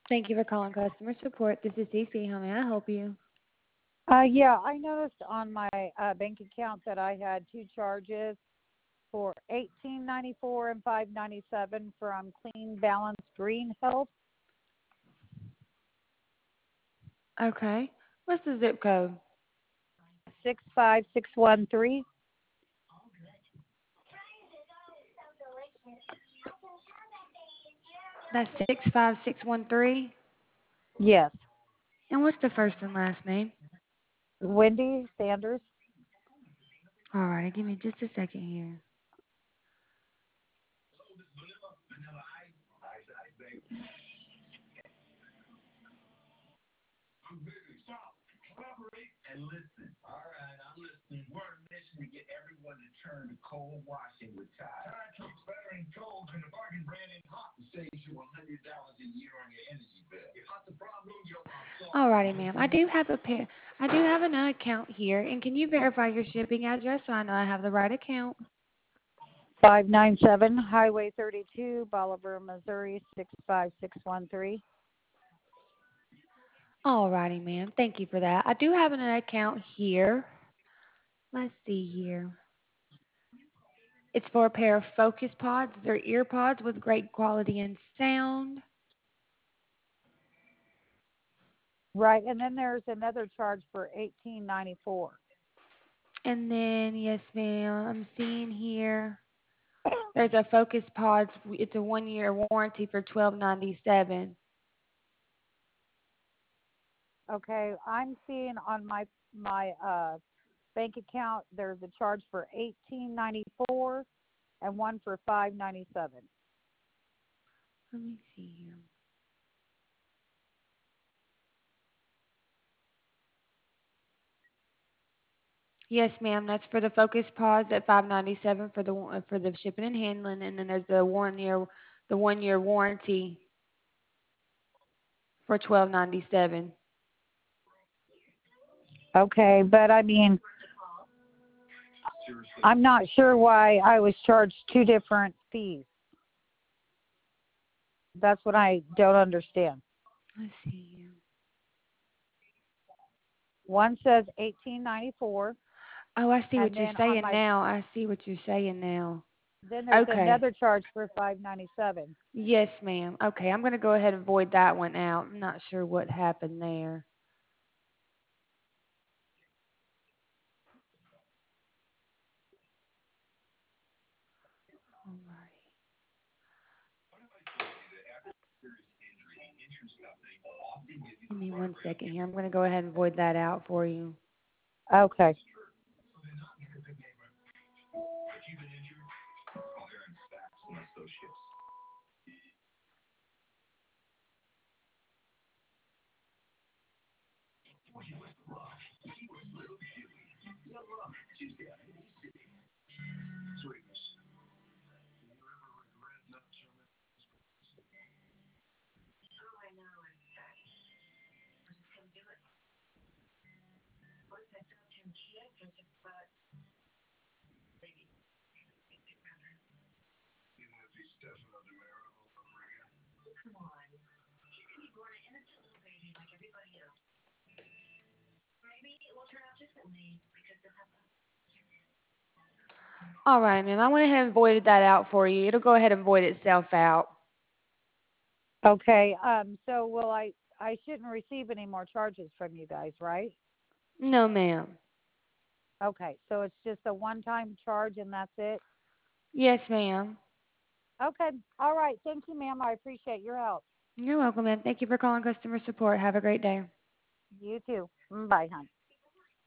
Thank you for calling customer support. This is Cece. How may I help you? Yeah, I noticed on my bank account that I had two charges for 1894 and 597 from Clean Balance Green Health. Okay. What's the zip code? 65613. That's 65613. Yes, And what's the first and last name? Wendy Sanders. All right, give me just a second here. All righty, ma'am. I do have an account here, and can you verify your shipping address so I know I have the right account? 597 Highway 32, Bolivar, Missouri 65613. All righty, ma'am. Thank you for that. I do have an account here. Let's see here. It's for a pair of Focus Pods. They're ear pods with great quality and sound. Right, and then there's another charge for 1894. And then, yes, ma'am, I'm seeing here there's a Focus Pods. It's a 1-year warranty for $12.97. Okay, I'm seeing on my bank account there's a charge for 1894 and one for 597. Let me see here. Yes, ma'am. That's for the Focus Pods at $5.97 for the shipping and handling, and then there's the 1-year warranty for $12.97. Okay, but I mean, I'm not sure why I was charged two different fees. That's what I don't understand. Let's see here. One says 1894, Oh, I see and what you're then on saying my now. I see what you're saying now. then there's Okay. another charge for 597. Yes, ma'am. Okay, I'm going to go ahead and void that one out. I'm not sure what happened there. Alrighty. Give me 1 second here. I'm going to go ahead and void that out for you. Okay. All right, ma'am. I went ahead and voided that out for you. It'll go ahead and void itself out. Okay. So will I shouldn't receive any more charges from you guys, right? No, ma'am. Okay. So it's just a one-time charge and that's it. Yes, ma'am. Okay. All right. Thank you, ma'am. I appreciate your help. You're welcome, ma'am. Thank you for calling customer support. Have a great day. You too. Bye, hon.